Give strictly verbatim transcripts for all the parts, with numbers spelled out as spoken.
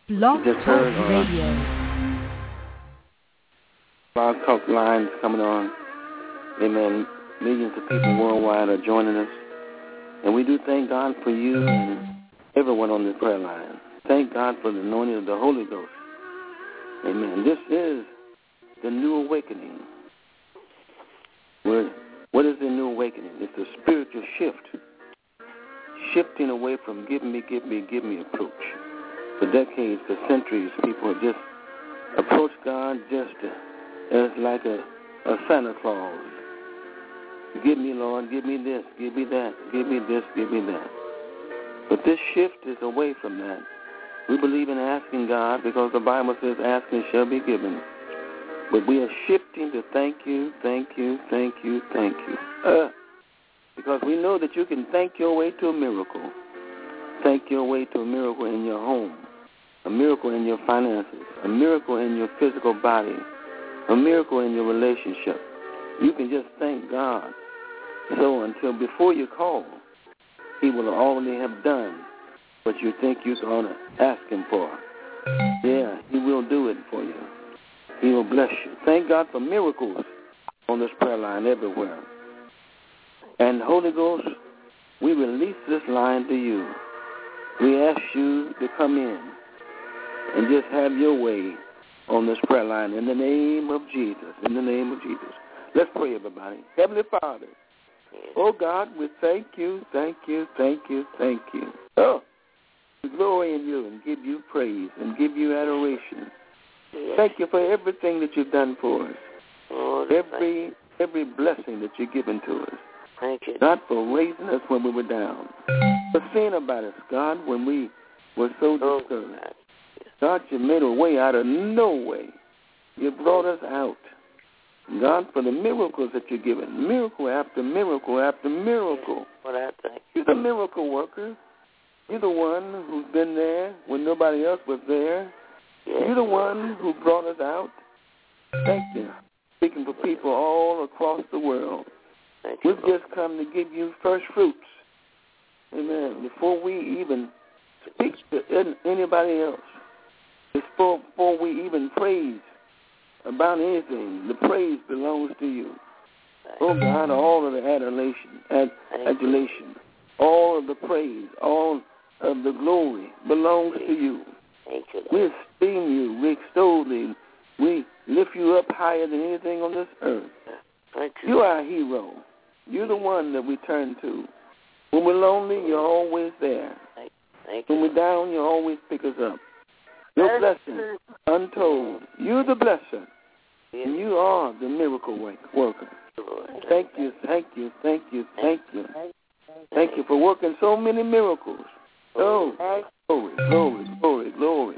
Blog Talk Radio. Blog Talk lines coming on. Amen. Millions of people worldwide are joining us. And we do thank God for you and everyone on the prayer line. Thank God for the anointing of the Holy Ghost. Amen. This is the new awakening. We're, what is the new awakening? It's a spiritual shift. Shifting away from give me, give me, give me approach. For decades, for centuries, people have just approached God just as like a, a Santa Claus. Give me, Lord, give me this, give me that, give me this, give me that. But this shift is away from that. We believe in asking God because the Bible says asking shall be given. But we are shifting to thank you, thank you, thank you, thank you. Uh, because we know that you can thank your way to a miracle. Thank your way to a miracle in your home, a miracle in your finances, a miracle in your physical body, a miracle in your relationship. You can just thank God. So until before you call, he will already have done what you think you're going to ask him for. Yeah, he will do it for you. He will bless you. Thank God for miracles on this prayer line everywhere. And Holy Ghost, we release this line to you. We ask you to come in and just have your way on this prayer line in the name of Jesus, in the name of Jesus. Let's pray, everybody. Heavenly Father, oh God, we thank you, thank you, thank you, thank you. Oh, we glory in you and give you praise and give you adoration. Thank you for everything that you've done for us. Every every blessing that you've given to us. Thank you. God, for raising us when we were down. For seeing about us, God, when we were so discouraged. God, you made a way out of no way. You brought us out. God, for the miracles that you're giving, miracle after miracle after miracle. Well, I thank you. You're the miracle worker. You're the one who's been there when nobody else was there. Yes. You're the one who brought us out. Thank you. Speaking for people all across the world. Thank We've you, just come to give you first fruits. Amen. Before we even speak to anybody else, before, before we even praise about anything, the praise belongs to you. Oh God, all of the adulation, ad, adulation, all of the praise, all of the glory belongs to you. Thank you. We esteem you, we extol you, we lift you up higher than anything on this earth. Thank you. You are our hero. You're the one that we turn to. When we're lonely, you're always there. Thank, thank when you. we're down, you always pick us up. Your blessing, untold. You're the blesser. And you are the miracle worker. Thank you, thank you, thank you, thank you. Thank you for working so many miracles. Oh, glory, glory, glory, glory.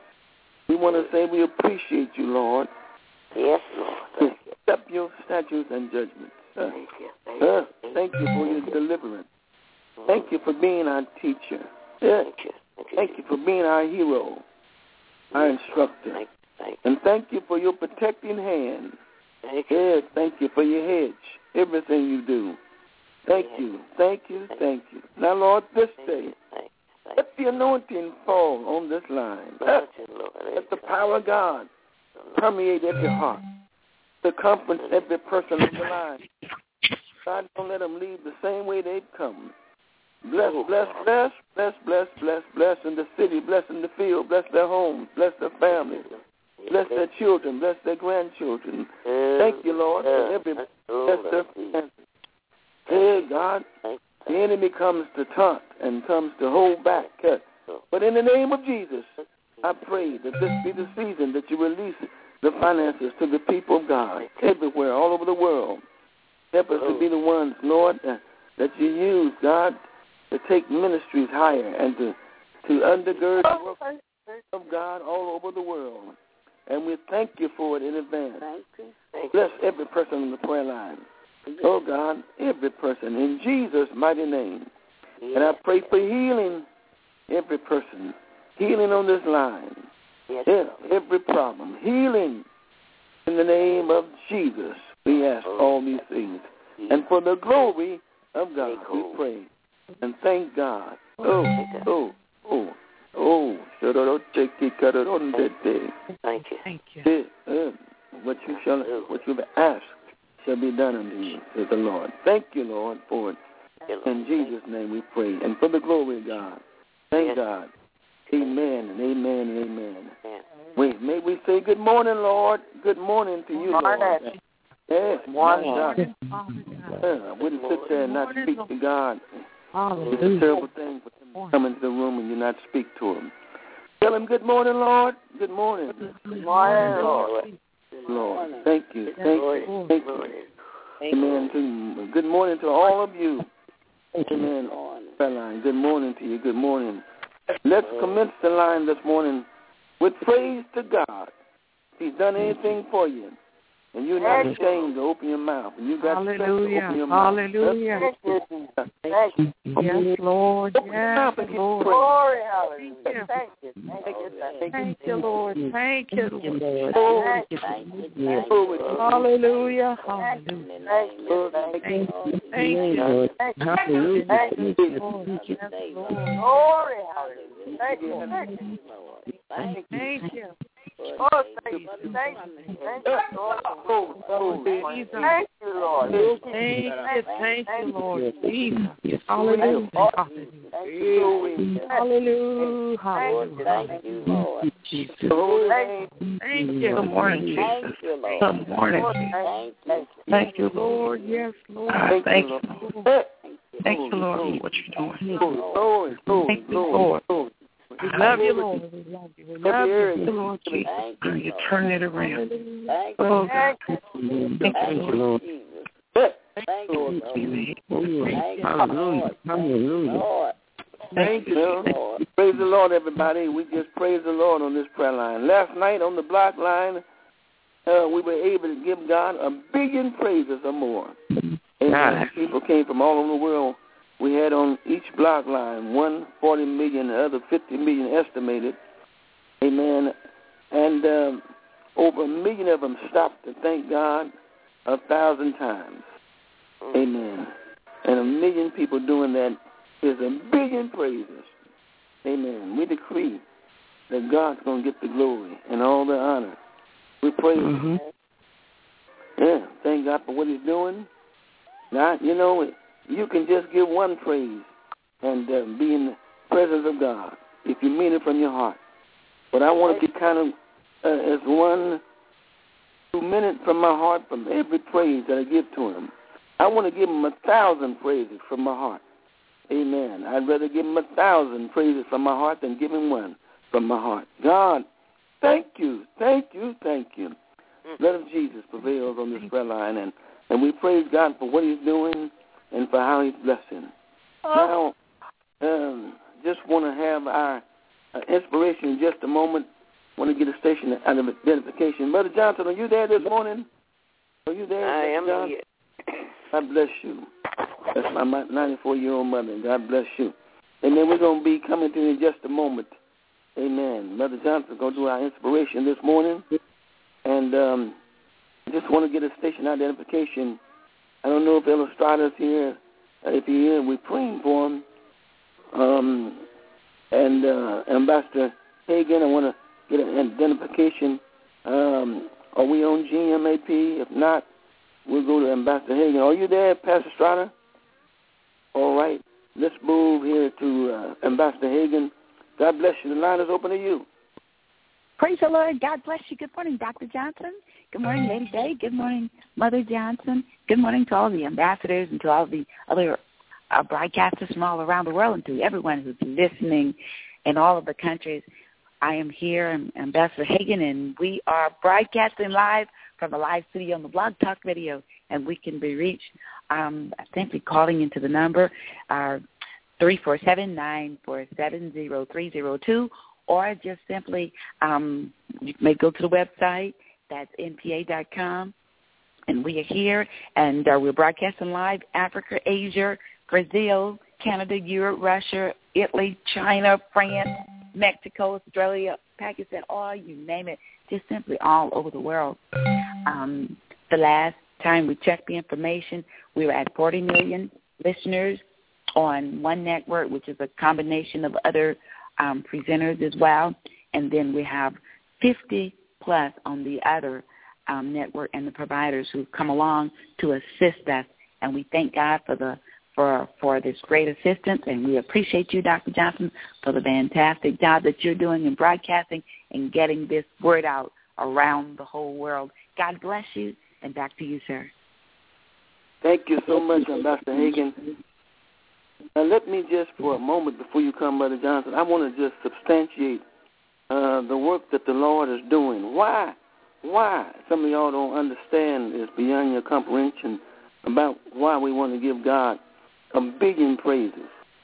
We want to say we appreciate you, Lord. Yes, Lord. Thank you. Accept your statutes and judgments. Uh, thank you. Thank, uh, you. thank you for your deliverance. Thank you for being our teacher. Yeah. Thank you. Thank you. Thank you for being our hero, our instructor. Thank, thank and thank you for your protecting hand. Thank you. Yeah, thank you for your hedge, everything you do. Thank yes. you, thank you, thank you. Now, Lord, this thank day, you. Thank, thank let the anointing fall on this line. Lord, Lord, let the power of God permeate every heart, circumference every person on the line. God, don't let them leave the same way they've come. Bless, bless, bless, bless, bless, bless, bless in the city, bless in the field, bless their homes, bless their families, bless their children, bless their grandchildren. Thank you, Lord, for every bless their finances. Hey, God, the enemy comes to taunt and comes to hold back. But in the name of Jesus, I pray that this be the season that you release the finances to the people of God everywhere, all over the world. Help us to be the ones, Lord, uh, that you use, God, to take ministries higher and to, to undergird the work of God all over the world. And we thank you for it in advance. Thank you. Thank Bless every person on the prayer line. Oh, God, every person in Jesus' mighty name. Yes. And I pray for healing every person, healing on this line. Yes, yes, every problem, healing in the name of Jesus. We ask oh. all these things. And for the glory of God, we pray. And thank God. Oh, oh, oh, oh, Oh, take it, cut it on that day. Thank you. Thank you. What you shall, what you ask shall be done unto you, says the Lord. Thank you, Lord, for it. In Jesus' name we pray. And for the glory of God. Thank yes. God. Amen and amen and amen. Yes. Wait, may we say good morning, Lord. Good morning to you, Lord. Yes, morning. God. Yeah, I wouldn't sit there and not speak to God. It's a terrible thing for him to come into the room and you not speak to him. Tell him good morning, Lord. Good morning. Good morning, Lord. Lord, thank you. Thank you. Thank you. Amen. Good morning to all of you. Amen. Good morning to you. Good morning. Let's commence the line this morning with praise to God. If he's done anything for you, and you're not ashamed to open your mouth, and you got strength to open your mouth. Hallelujah. Yes, Lord. Yes, Lord. Glory, hallelujah. Thank you. Thank you, Lord. Thank you, Lord. Hallelujah. Hallelujah. Thank you. Thank you. Hallelujah. Thank you, Lord. Yes, Lord. Glory, hallelujah. Thank you. Thank you. Oh, thank you. Thank you. Thank you, Lord. Thank you, Lord. Thank you. Thank you, Lord. Jesus. Hallelujah. Hallelujah. Hallelujah. Hallelujah. Thank you, Lord. Jesus. Thank you. Good morning, Jesus. Good morning. Thank you, Lord. Yes, Lord. Thank you, Lord. Thank you, Lord, for what you're doing. Thank you, Lord. We love you, Lord. We love you. We love you, Lord Jesus. You turn it around. Oh, God. Thank you, Lord. Thank you, Lord. Hallelujah. Hallelujah. Thank you, Lord. Praise the Lord, everybody. We just praise the Lord on this prayer line. Last night on the block line, uh, we were able to give God a billion praises or more. And people came from all over the world. We had on each block line one forty million, the other fifty million estimated. Amen. And um, over a million of them stopped to thank God a thousand times. Amen. And a million people doing that is a billion praises. Amen. We decree that God's going to get the glory and all the honor. We praise mm-hmm. Him. Yeah, thank God for what He's doing. Now, you know, you can just give one praise and uh, be in the presence of God if you mean it from your heart. But I want to be kind of uh, as one two minutes from my heart from every praise that I give to Him. I want to give Him a thousand praises from my heart. Amen. I'd rather give Him a thousand praises from my heart than give Him one from my heart. God, thank you, thank you, thank you. Let of Jesus prevails on this prayer line, and, and we praise God for what He's doing and for how He's blessing. Oh. Now, um, just want to have our uh, inspiration in just a moment. Want to get a station identification. Brother Johnson, are you there this morning? Are you there? I am Johnson? here. God bless you. That's my ninety-four-year-old mother. God bless you. And then we're going to be coming to you in just a moment. Amen. Mother Johnson's going to do our inspiration this morning. And um, I just want to get a station identification. I don't know if Illustrata's here. If he's here, we're praying for him. Um, and uh, Ambassador Hagan, I want to get an identification. Um, are we on G M A P? If not, we'll go to Ambassador Hagan. Are you there, Pastor Strata? All right. Let's move here to uh, Ambassador Hagan. God bless you. The line is open to you. Praise the Lord. God bless you. Good morning, Doctor Johnson. Good morning, Lady Day. Good morning, Mother Johnson. Good morning to all the ambassadors and to all the other uh, broadcasters from all around the world and to everyone who's listening in all of the countries. I am here, I'm Ambassador Hagan, and we are broadcasting live from the live studio on the Blog Talk Radio, and we can be reached um, simply calling into the number uh, three four seven, nine four seven, zero three zero two, or just simply um, you may go to the website. That's N P A dot com, and we are here, and uh, we're broadcasting live Africa, Asia, Brazil, Canada, Europe, Russia, Italy, China, France, Mexico, Australia, Pakistan, all you name it, just simply all over the world. Um, the last time we checked the information, we were at forty million listeners on one network, which is a combination of other um, presenters as well. And then we have fifty plus on the other um, network and the providers who've come along to assist us. And we thank God for the for for this great assistance, and we appreciate you, Doctor Johnson, for the fantastic job that you're doing in broadcasting and getting this word out around the whole world. God bless you, and back to you, sir. Thank you so much, Ambassador Hagan. Now, let me just, for a moment before you come, Brother Johnson, I want to just substantiate uh, the work that the Lord is doing. Why? Why? Some of y'all don't understand. It's beyond your comprehension about why we want to give God a billion praises.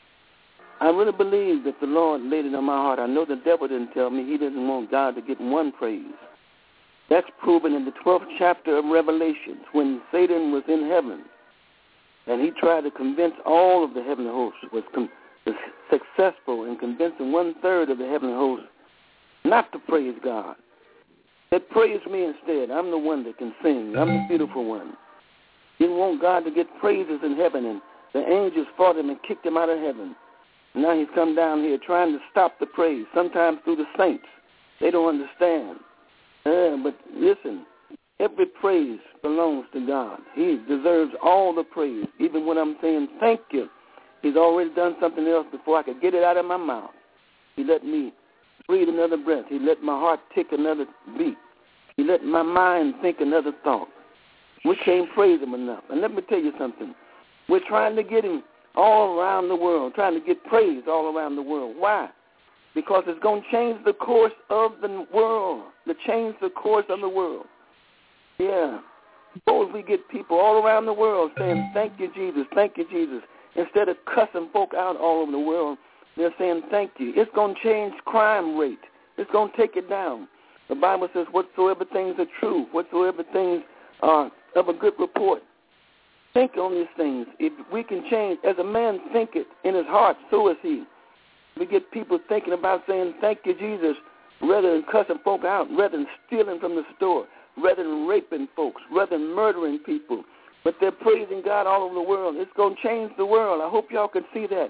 I really believe that the Lord laid it on my heart. I know the devil didn't tell me he didn't want God to get one praise. That's proven in the twelfth chapter of Revelations when Satan was in heaven and he tried to convince all of the heavenly hosts, was, com- was successful in convincing one-third of the heavenly hosts not to praise God. They praise me instead. I'm the one that can sing. I'm the beautiful one. Didn't want God to get praises in heaven, and the angels fought him and kicked him out of heaven. Now he's come down here trying to stop the praise, sometimes through the saints. They don't understand. Uh, but listen, every praise belongs to God. He deserves all the praise. Even when I'm saying thank you, he's already done something else before I could get it out of my mouth. He let me breathe another breath. He let my heart tick another beat. He let my mind think another thought. We can't praise him enough. And let me tell you something. We're trying to get him all around the world, trying to get praise all around the world. Why? Because it's going to change the course of the world, to change the course of the world. Yeah. Suppose we get people all around the world saying, thank you, Jesus, thank you, Jesus. Instead of cussing folk out all over the world, they're saying thank you. It's going to change crime rate. It's going to take it down. The Bible says whatsoever things are true, whatsoever things are of a good report. Think on these things. If we can change, as a man thinketh in his heart, so is he. We get people thinking about saying, thank you, Jesus, rather than cussing folk out, rather than stealing from the store, rather than raping folks, rather than murdering people. But they're praising God all over the world. It's going to change the world. I hope y'all can see that.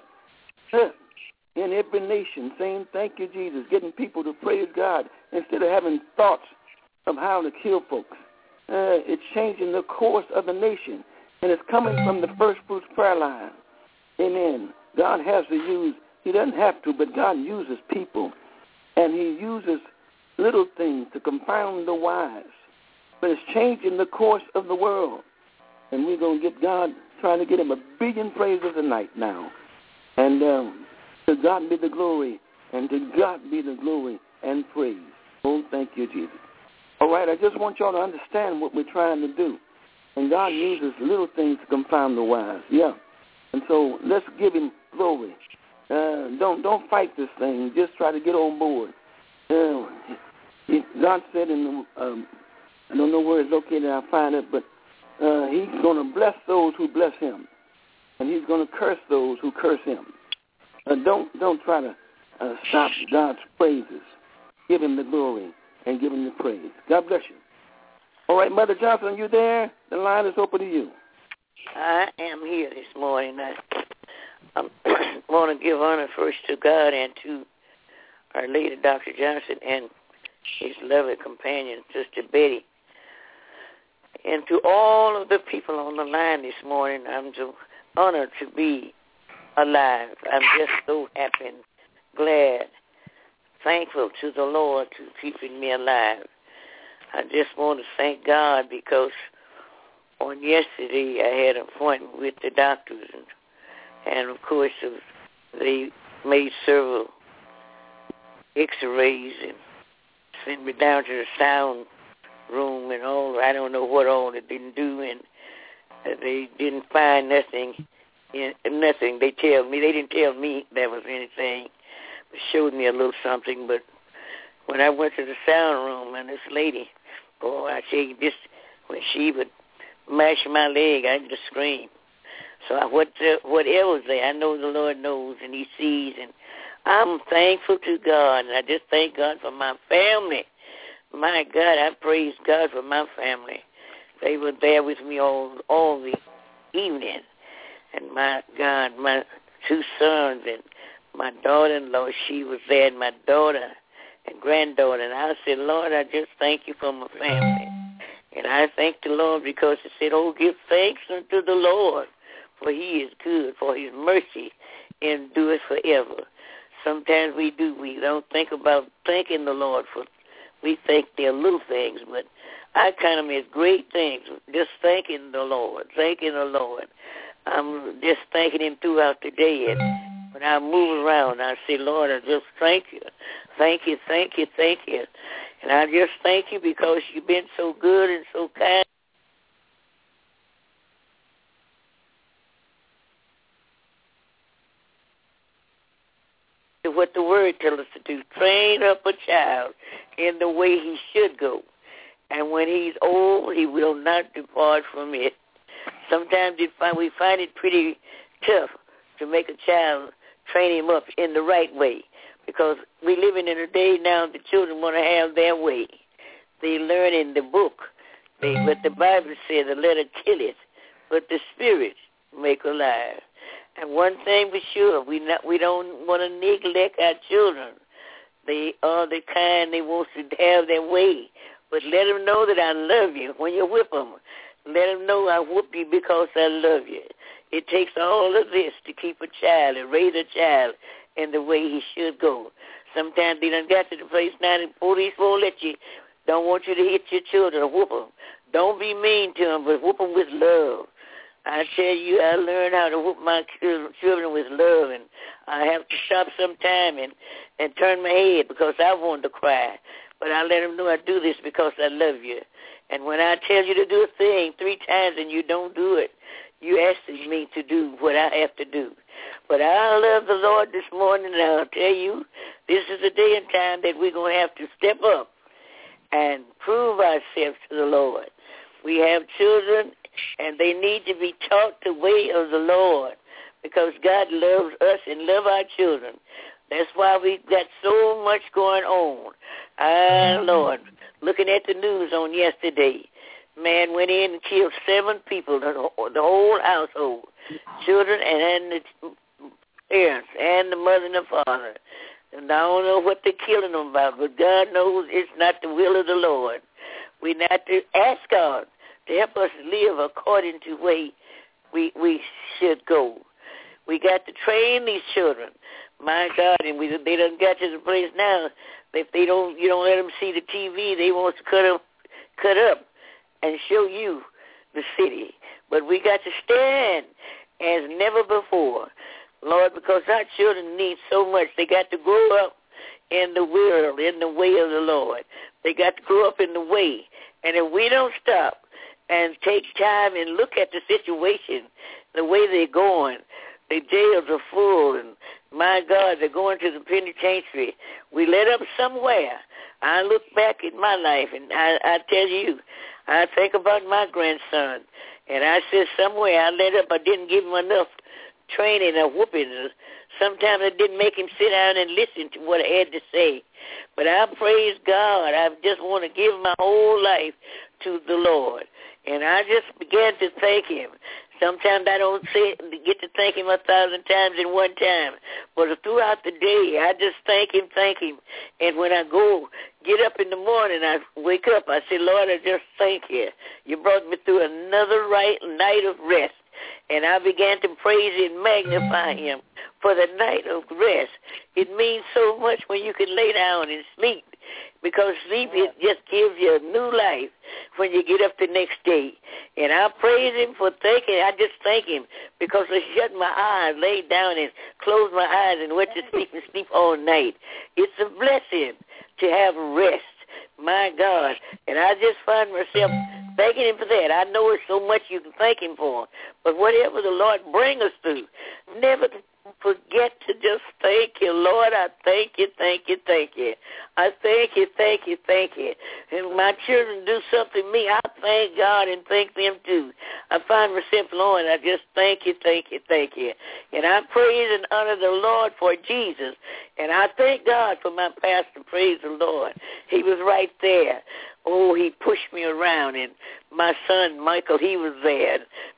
In every nation, saying, thank you, Jesus, getting people to praise God instead of having thoughts of how to kill folks. Uh, it's changing the course of the nation, and it's coming from the first fruits prayer line. Amen. God has to use, he doesn't have to, but God uses people, and he uses little things to confound the wise. But it's changing the course of the world, and we're going to get God, trying to get him a billion praises a night now. And um, to God be the glory, and to God be the glory and praise. Oh, thank you, Jesus. All right, I just want y'all to understand what we're trying to do. And God uses little things to confound the wise. Yeah. And so let's give him glory. Uh, don't don't fight this thing. Just try to get on board. Uh, he, God said in the, um, I don't know where it's located, I'll find it, but uh, he's going to bless those who bless him. And he's going to curse those who curse him. Uh, don't don't try to uh, stop God's praises. Give him the glory and give him the praise. God bless you. All right, Mother Johnson, are you there? The line is open to you. I am here this morning. I um, want to give honor first to God and to our leader, Doctor Johnson, and his lovely companion, Sister Betty. And to all of the people on the line this morning, I'm so honored to be alive. I'm just so happy and glad, thankful to the Lord to keeping me alive. I just want to thank God because on yesterday I had an appointment with the doctors, and, and of course they made several x-rays and sent me down to the sound room and all. I don't know what all they didn't do, and they didn't find nothing. In, nothing. They tell me they didn't tell me there was anything, but showed me a little something. But when I went to the sound room, and this lady, boy, I tell you, this when she would mash my leg, I'd just scream. So I, what whatever was there, I know the Lord knows and He sees, and I'm thankful to God, and I just thank God for my family. My God, I praise God for my family. They were there with me all all the evening. And my God, my two sons and my daughter-in-law, she was there, and my daughter and granddaughter. And I said, Lord, I just thank you for my family. And I thank the Lord because it said, oh, give thanks unto the Lord, for he is good, for his mercy endureth forever. Sometimes we do. We don't think about thanking the Lord for, we think they're little things, but I count them as great things. Just thanking the Lord, thanking the Lord. I'm just thanking him throughout the day. And when I move around, I say, Lord, I just thank you. Thank you, thank you, thank you. And I just thank you because you've been so good and so kind. What the word tells us to do, train up a child in the way he should go. And when he's old, he will not depart from it. Sometimes we find it pretty tough to make a child train him up in the right way, because we're living in a day now the children want to have their way. They learn in the book. They, what the Bible says, the letter killeth, but the spirit make alive. And one thing for sure, we not we don't want to neglect our children. They are the kind they want to have their way. But let them know that I love you when you whip them. Let them know I whoop you because I love you. It takes all of this to keep a child and raise a child in the way he should go. Sometimes they done got to the place now the police won't let you, don't want you to hit your children or whoop them. Don't be mean to them, but whoop them with love. I tell you, I learned how to whoop my children with love, and I have to stop sometime and, and turn my head because I wanted to cry. But I let them know I do this because I love you. And when I tell you to do a thing three times and you don't do it, you asking me to do what I have to do. But I love the Lord this morning, and I'll tell you, this is a day and time that we're going to have to step up and prove ourselves to the Lord. We have children, and they need to be taught the way of the Lord because God loves us and loves our children. That's why we got so much going on. Ah, Lord, looking at the news on yesterday, man went in and killed seven people, the whole household, children and the parents and the mother and the father. And I don't know what they're killing them about, but God knows it's not the will of the Lord. We have to ask God to help us live according to the way we we should go. We got to train these children. My God, and we they done got to the place now. If they don't, you don't let them see the T V. They want to cut up, cut up, and show you the city. But we got to stand as never before, Lord, because our children need so much. They got to grow up in the world, in the way of the Lord. They got to grow up in the way. And if we don't stop and take time and look at the situation, the way they're going, the jails are full, and my God, they're going to the penitentiary. We let up somewhere. I look back at my life, and I, I tell you, I think about my grandson, and I said somewhere I let up. I didn't give him enough training or whooping. Sometimes I didn't make him sit down and listen to what I had to say. But I praise God. I just want to give my whole life to the Lord. And I just began to thank him. Sometimes I don't say, get to thank him a thousand times in one time. But throughout the day, I just thank him, thank him. And when I go, get up in the morning, I wake up, I say, Lord, I just thank you. You brought me through another right night of rest. And I began to praise and magnify him for the night of rest. It means so much when you can lay down and sleep, because sleep it just gives you a new life when you get up the next day. And I praise him for thanking. I just thank him because I shut my eyes, laid down and closed my eyes and went to sleep and sleep all night. It's a blessing to have rest, my God. And I just find myself thanking him for that. I know it's so much you can thank him for. But whatever the Lord bring us through, never forget to just thank you. Lord, I thank you, thank you, thank you. I thank you, thank you, thank you. And my children do something to me, I thank God and thank them too. I find myself, Lord, I just thank you, thank you, thank you. And I praise and honor the Lord for Jesus. And I thank God for my pastor. Praise the Lord. He was right there. Oh, he pushed me around, and my son, Michael, he was there.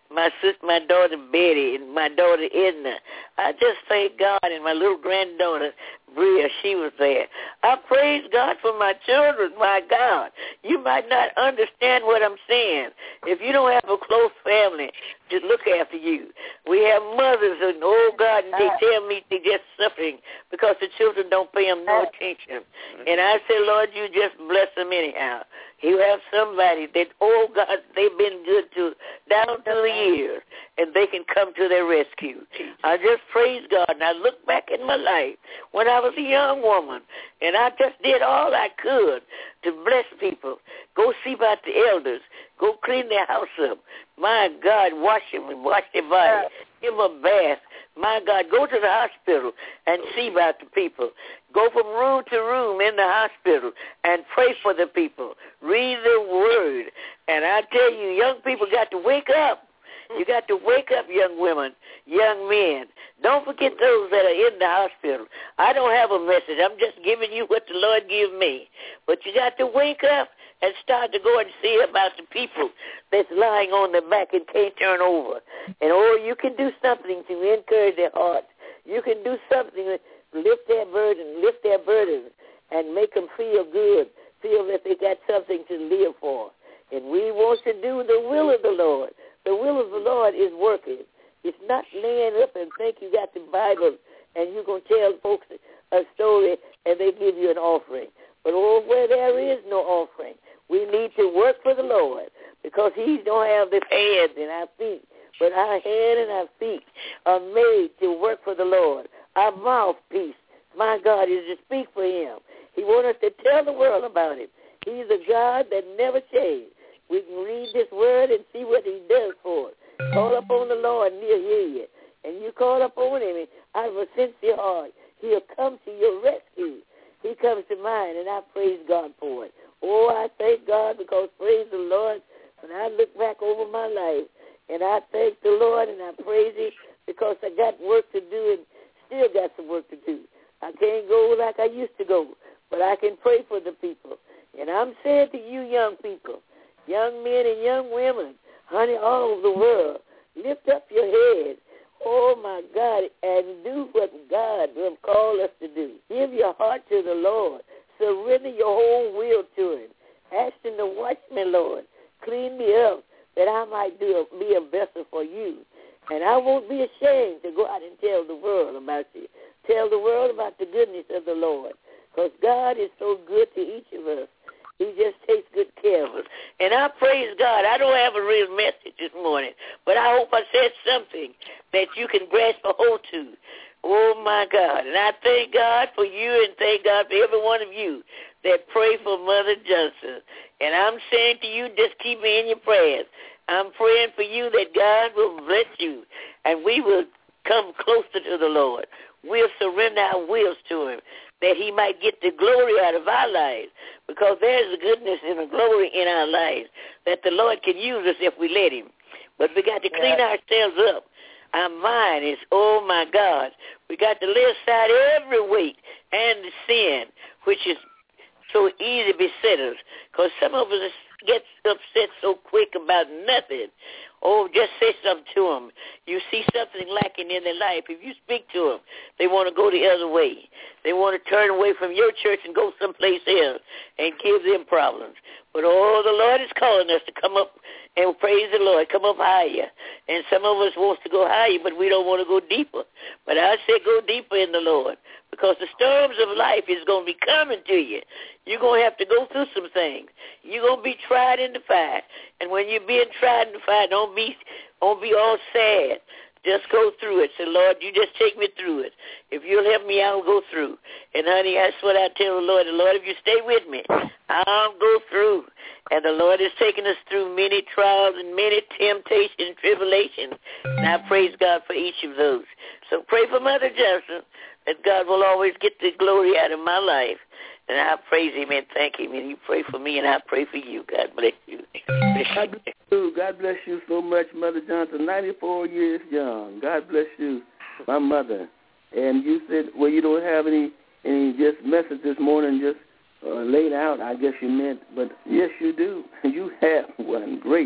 my sister, my daughter Betty, and my daughter Edna. I just thank God, and my little granddaughter Bria, she was there. I praise God for my children, my God. You might not understand what I'm saying. If you don't have a close family to look after you. We have mothers, and oh God, and they tell me they're just suffering because the children don't pay them no attention. And I say, Lord, you just bless them anyhow. You have somebody that, oh God, they've been good to down through the years, and they can come to their rescue. I just praise God, and I look back in my life when I was a young woman, and I just did all I could to bless people. Go see about the elders. Go clean their house up. My God, wash them and wash their body. Give them a bath. My God, go to the hospital and see about the people. Go from room to room in the hospital and pray for the people. Read the word. And I tell you, young people got to wake up. You got to wake up, young women, young men. Don't forget those that are in the hospital. I don't have a message. I'm just giving you what the Lord gave me. But you got to wake up and start to go and see about the people that's lying on their back and can't turn over. And, oh, you can do something to encourage their hearts. You can do something to lift their burden, lift their burdens, and make them feel good, feel that they got something to live for. And we want to do the will of the Lord. The will of the Lord is working. It's not laying up and think you got the Bible and you're going to tell folks a story and they give you an offering. But, oh, where there is no offering, we need to work for the Lord because he don't have the hands and our feet. But our hand and our feet are made to work for the Lord. Our mouthpiece, my God, is to speak for him. He wants us to tell the world about him. He's a God that never changes. We can read this word and see what he does for us. Call upon the Lord and he'll hear you. And you call upon him out of a sincere heart. He'll come to your rescue. He comes to mine, and I praise God for it. Oh, I thank God because, praise the Lord, when I look back over my life, and I thank the Lord and I praise him because I got work to do and still got some work to do. I can't go like I used to go, but I can pray for the people. And I'm saying to you young people, young men and young women, honey, all over the world, lift up your head. Oh, my God, and do what God will call us to do. Give your heart to the Lord. Surrender your whole will to him. Ask him to wash me, Lord. Clean me up that I might do a, be a vessel for you. And I won't be ashamed to go out and tell the world about you. Tell the world about the goodness of the Lord. Because God is so good to each of us. He just takes good care of us. And I praise God. I don't have a real message this morning, but I hope I said something that you can grasp a hold to. Oh, my God. And I thank God for you and thank God for every one of you that pray for Mother Johnson. And I'm saying to you, just keep me in your prayers. I'm praying for you that God will bless you and we will come closer to the Lord. We'll surrender our wills to him, that he might get the glory out of our lives, because there's a goodness and a glory in our lives that the Lord can use us if we let him. But we got to clean yeah. ourselves up. Our mind is, oh, my God, we got to lay aside every weight and the sin, which is so easy to beset us, because some of us get upset so quick about nothing. Oh, just say something to them. You see something lacking in their life. If you speak to them, they want to go the other way. They want to turn away from your church and go someplace else and give them problems. But, oh, the Lord is calling us to come up and praise the Lord, come up higher. And some of us wants to go higher, but we don't want to go deeper. But I say go deeper in the Lord, because the storms of life is going to be coming to you. You're going to have to go through some things. You're going to be tried in the fire. And when you're being tried in the fire, don't be, don't be all sad. Just go through it. Say, Lord, you just take me through it. If you'll help me, I'll go through. And, honey, that's what I tell the Lord. The Lord, if you stay with me, I'll go through. And the Lord has taken us through many trials and many temptations and tribulations. And I praise God for each of those. So pray for Mother Johnson, that God will always get the glory out of my life. And I praise him and thank him. And you pray for me, and I pray for you. God bless you. God bless you. God bless you so much, Mother Johnson. ninety-four years young. God bless you, my mother. And you said, well, you don't have any, any just message this morning, just uh, laid out, I guess you meant. But, yes, you do. You have one. Great.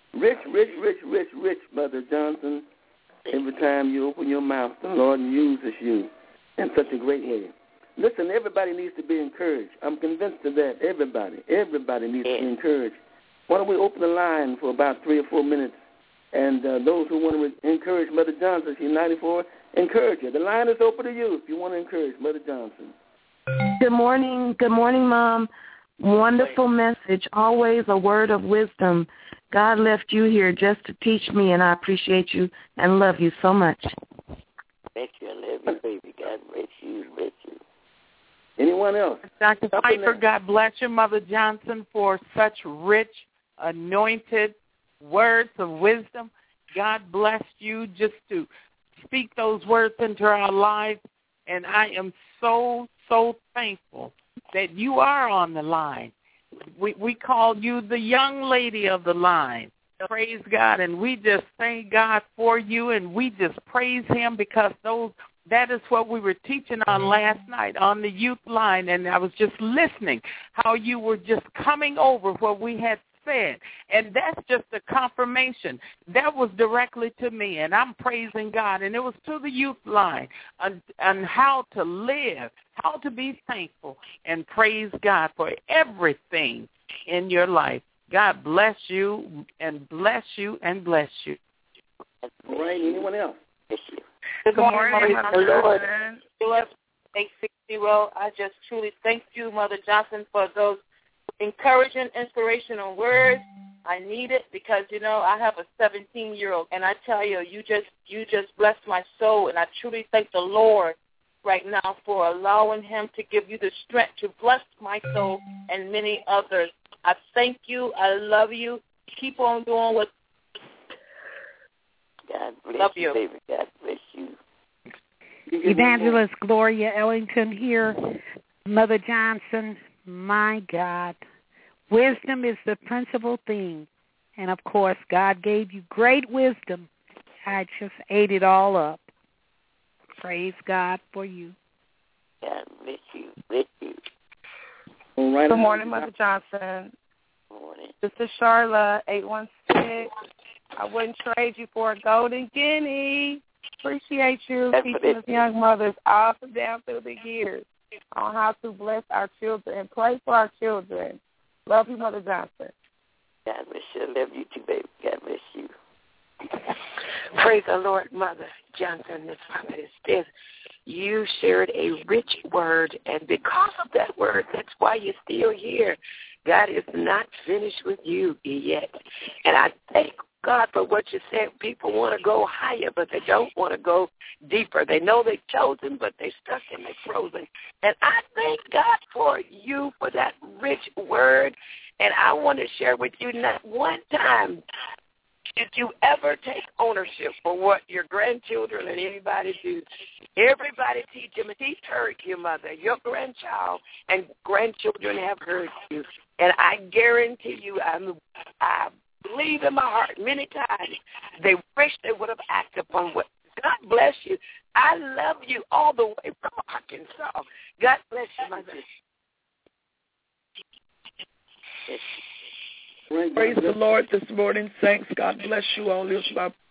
Rich, rich, rich, rich, rich, Mother Johnson. Every time you open your mouth, the Lord uses you in such a great way. Listen, everybody needs to be encouraged. I'm convinced of that. Everybody. Everybody needs to be encouraged. Why don't we open the line for about three or four minutes? And uh, those who want to encourage Mother Johnson, she's ninety-four, encourage her. The line is open to you if you want to encourage Mother Johnson. Good morning. Good morning, Mom. Wonderful message. Always a word of wisdom. God left you here just to teach me, and I appreciate you and love you so much. Bless you. I love you, baby. God bless you. Bless you. Anyone else? Doctor Piper, God bless you, Mother Johnson, for such rich, anointed words of wisdom. God bless you just to speak those words into our lives, and I am so, so thankful that you are on the line. We we call you the young lady of the line. Praise God, and we just thank God for you, and we just praise him because those that is what we were teaching on last night on the youth line, and I was just listening how you were just coming over what we had said, and that's just a confirmation. That was directly to me, and I'm praising God, and it was to the youth line on, on how to live, how to be thankful, and praise God for everything in your life. God bless you, and bless you, and bless you. All right, anyone else? Bless you. Good morning, Mother Lord. Johnson. eight sixty I just truly thank you, Mother Johnson, for those encouraging, inspirational words. I need it because, you know, I have a seventeen-year-old, and I tell you, you just you just blessed my soul, and I truly thank the Lord right now for allowing him to give you the strength to bless my soul and many others. I thank you. I love you. Keep on doing what. God bless love you, you, baby. God bless you. Evangelist Gloria Ellington here. Mother Johnson, my God. Wisdom is the principal thing. And, of course, God gave you great wisdom. I just ate it all up. Praise God for you. God bless you. Bless you. All right. Good morning, Mother Johnson. Good morning. This is Charlotte, eight one six. I wouldn't trade you for a golden guinea. Appreciate you That's teaching us young mothers all down through the years on how to bless our children and pray for our children. Love you, Mother Johnson. God bless you. I love you too, baby. God bless you. Praise the Lord, Mother Johnson. This prophetess says you shared a rich word, and because of that word, that's why you're still here. God is not finished with you yet. And I thank God for what you said. People want to go higher, but they don't want to go deeper. They know they're chosen, but they're stuck and they're frozen. And I thank God for you for that rich word. And I want to share with you, not one time did you ever take ownership for what your grandchildren and anybody do. Everybody teach them, and he's heard you, Mother. Your grandchild and grandchildren have heard you. And I guarantee you, I'm, I believe in my heart many times they wish they would have acted upon what. God bless you. I love you all the way from Arkansas. God bless you, Mother. Praise the Lord this morning. Thanks. God bless you all. It's my